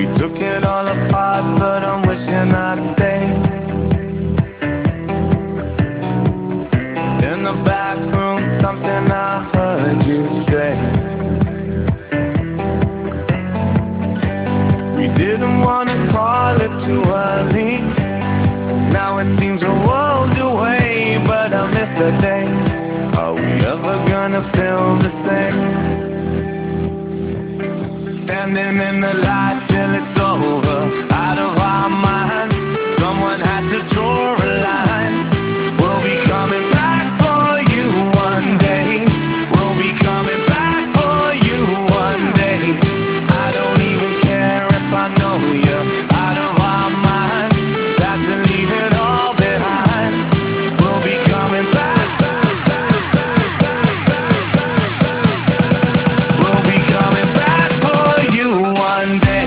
Took it all apart, but I'm wishing I'd stayed. In the back room, something I heard you say. We didn't wanna call it too early. Now it seems a world away, but I miss the day. Are we ever gonna feel the same? Standing in the light till it's over, out of our minds. Someone had to draw a line. We'll be coming back for you one day. We'll be coming back for you one day. I don't even care if I know you. Out of our minds, sad to leave it all behind. We'll be coming back. We'll be coming back for you one day.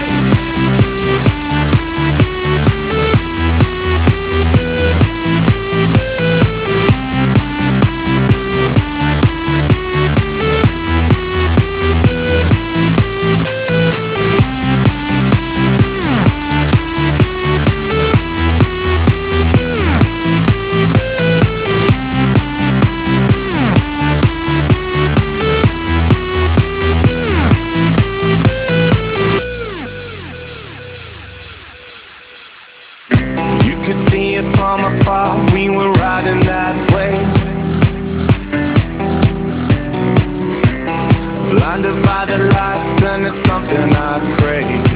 You could see it from afar, we were riding that wave. Blinded by the lights and it's something I crave.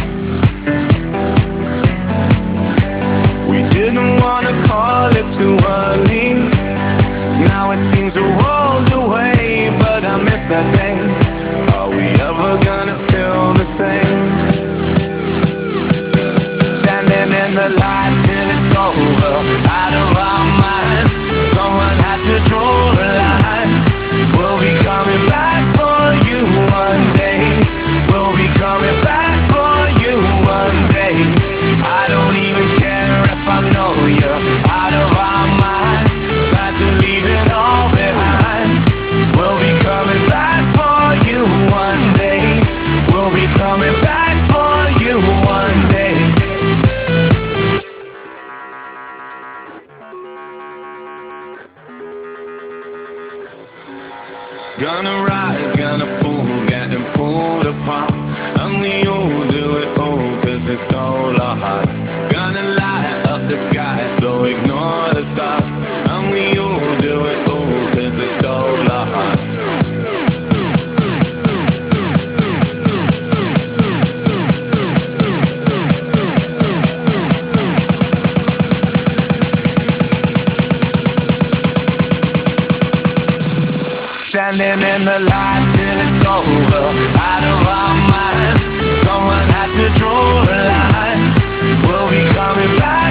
We didn't wanna call it too early. Now it seems a world away, but I miss that day. Are we ever gonna feel the same? Standing in the light till it's over, out of our minds. Someone had to draw a line. We'll be coming back for you one day. We'll be coming back for you one day. I don't even care if I know you. Out of our minds, sad to leave it all behind. We'll be coming back for you one day. We'll be coming back for you one day. Gonna rise, gonna fool, getting pulled apart. And we all do it all, cause it stole our hearts. Gonna light up the sky, so ignore the stars. And we all do it all, cause it stole our hearts. Standing in the light till it's over, out of our minds. Someone had to draw a line. We'll be coming back.